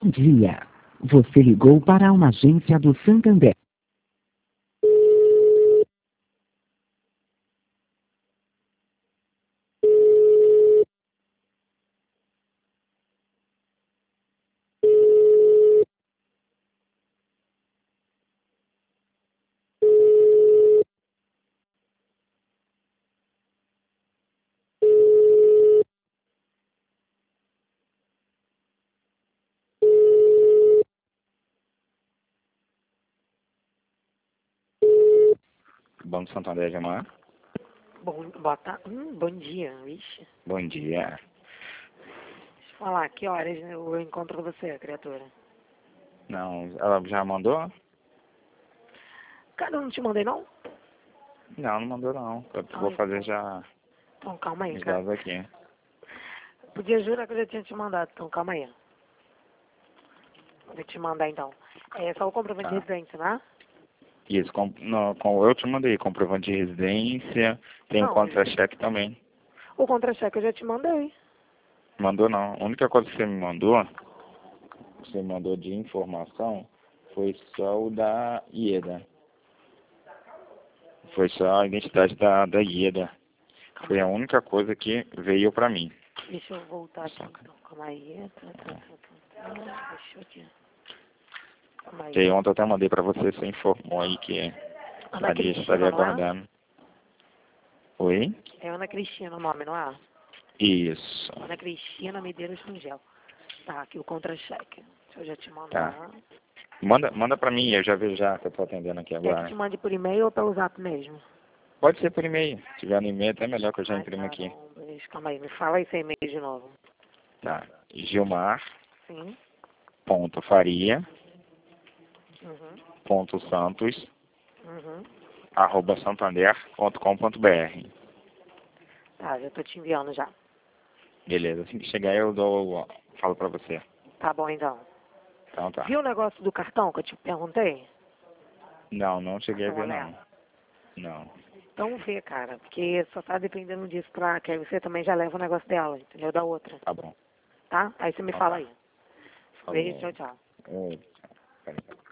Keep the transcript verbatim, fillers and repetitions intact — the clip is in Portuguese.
Bom dia. Você ligou para uma agência do Santander. Banco Santander de Amar. Bom, boa tarde. Hum, bom dia, vixe. Bom dia. Deixa eu falar, que horas eu encontro você, criatura? Não, ela já mandou? Cara, eu não te mandei, não? Não, não mandou não. Eu Ah, vou fazer então. já Então, calma aí, os cara. dados aqui. Podia jurar que eu já tinha te mandado, então calma aí. Vou te mandar, então. É só o comprovante de Tá. residência, né? Isso, com, não, com, eu te mandei comprovante de residência, tem o Não, contra-cheque também. o contra-cheque eu já te mandei. Mandou não. A única coisa que você me mandou, que você me mandou de informação, foi só o da Ieda. Foi só a identidade da, da Ieda. Calma Foi a aí. única coisa que veio pra mim. Deixa eu voltar aqui, Só que- então. Calma aí. Tá, tá, tá, tá, tá. Deixa eu te... Calma E aí aí. ontem eu até mandei pra você, você informou aí que Ana a lista Cristina, estaria não é? aguardando. Oi? É Ana Cristina o nome, não é? Isso. Ana Cristina Medeiros Rangel. Tá, aqui o contra-cheque. Deixa eu já te Tá. mandar. Manda, manda pra mim, eu já vejo já que eu tô atendendo aqui Quer que agora. te mande por e-mail ou pelo zap mesmo? Pode ser por e-mail. Se tiver no e-mail, até melhor que eu já Ai, imprimo aqui. caramba. Deixa- Calma aí, me fala esse e-mail de novo. Tá. Gilmar, Sim. ponto Faria, Uhum. ponto Santos, Uhum. arroba santander ponto com ponto br. Tá, já tô te enviando já. Beleza. Assim que chegar eu dou, falo pra você. Tá bom, então. Então tá. Viu o negócio do cartão que eu te perguntei? Não, não cheguei a Cartão ver não. alerta. Não. Então vê, cara, porque só tá dependendo disso pra que aí você também já leva o negócio dela, entendeu? Da outra, Tá bom. tá? Aí você me Então fala tá. aí. Beijo, Falou. tchau, tchau. Oi. Peraí.